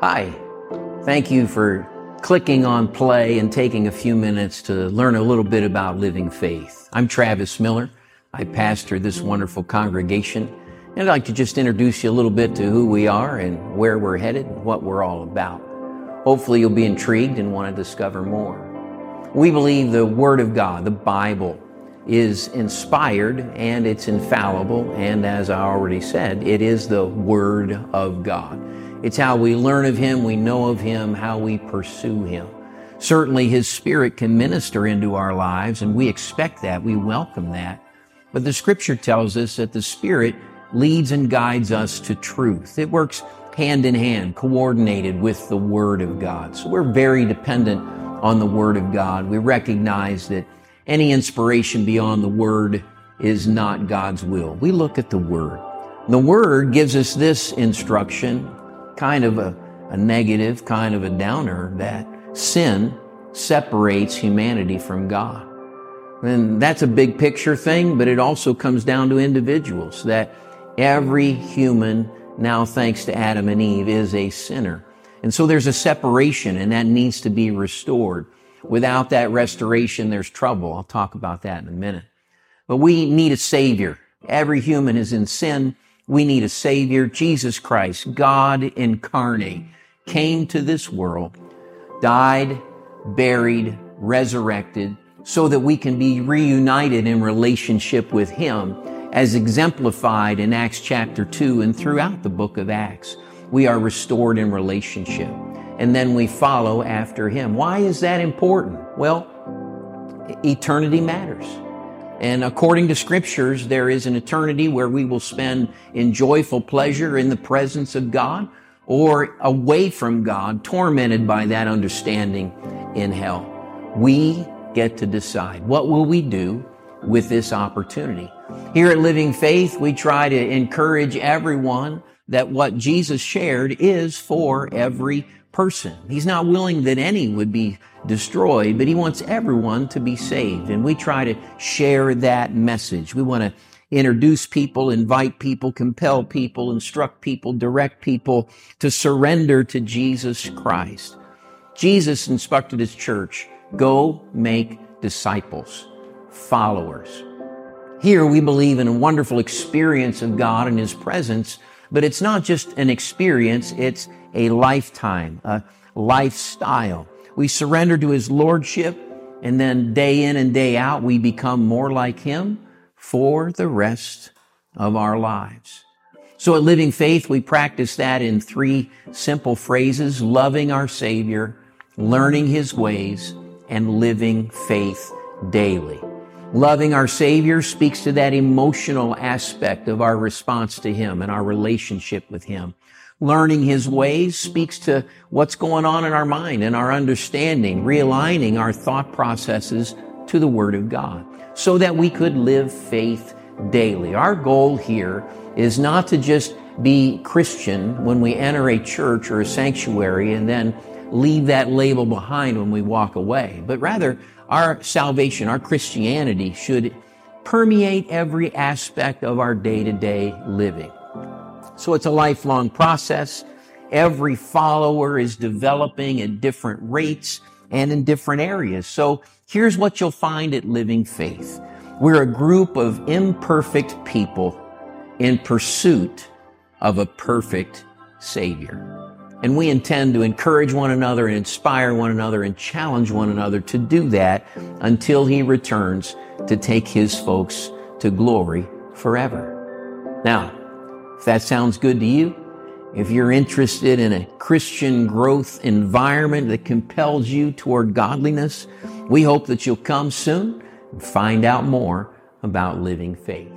Hi, thank you for clicking on play and taking a few minutes to learn a little bit about Living Faith. I'm Travis Miller. I pastor this wonderful congregation, and I'd like to just introduce you a little bit to who we are and where we're headed and what we're all about. Hopefully you'll be intrigued and want to discover more. We believe the Word of God, the Bible, is inspired and it's infallible, and as I already said, it is the Word of God. It's how we learn of Him, we know of Him, how we pursue Him. Certainly His Spirit can minister into our lives, and we expect that, we welcome that. But the Scripture tells us that the Spirit leads and guides us to truth. It works hand in hand, coordinated with the Word of God. So we're very dependent on the Word of God. We recognize that any inspiration beyond the Word is not God's will. We look at the Word. The Word gives us this instruction, kind of a negative, kind of a downer, that sin separates humanity from God. And that's a big picture thing, but it also comes down to individuals, that every human, now thanks to Adam and Eve, is a sinner. And so there's a separation, and that needs to be restored. Without that restoration, there's trouble. I'll talk about that in a minute. But we need a Savior. Every human is in sin. We need a Savior. Jesus Christ, God incarnate, came to this world, died, buried, resurrected, so that we can be reunited in relationship with Him, as exemplified in Acts chapter 2 and throughout the book of Acts. We are restored in relationship, and then we follow after Him. Why is that important? Well, eternity matters. And according to Scriptures, there is an eternity where we will spend in joyful pleasure in the presence of God, or away from God, tormented by that understanding in hell. We get to decide. What will we do with this opportunity? Here at Living Faith, we try to encourage everyone that what Jesus shared is for every person. He's not willing that any would be destroyed, but He wants everyone to be saved. And we try to share that message. We want to introduce people, invite people, compel people, instruct people, direct people to surrender to Jesus Christ. Jesus instructed His church, go make disciples, followers. Here we believe in a wonderful experience of God and His presence, but it's not just an experience, it's a lifetime, a lifestyle. We surrender to His lordship, and then day in and day out, we become more like Him for the rest of our lives. So at Living Faith, we practice that in 3 simple phrases: loving our Savior, learning His ways, and living faith daily. Loving our Savior speaks to that emotional aspect of our response to Him and our relationship with Him. Learning His ways speaks to what's going on in our mind and our understanding, realigning our thought processes to the Word of God so that we could live faith daily. Our goal here is not to just be Christian when we enter a church or a sanctuary and then leave that label behind when we walk away, but rather our salvation, our Christianity should permeate every aspect of our day-to-day living. So it's a lifelong process. Every follower is developing at different rates and in different areas. So here's what you'll find at Living Faith. We're a group of imperfect people in pursuit of a perfect Savior. And we intend to encourage one another and inspire one another and challenge one another to do that until He returns to take His folks to glory forever. Now, if that sounds good to you, if you're interested in a Christian growth environment that compels you toward godliness, we hope that you'll come soon and find out more about Living Faith.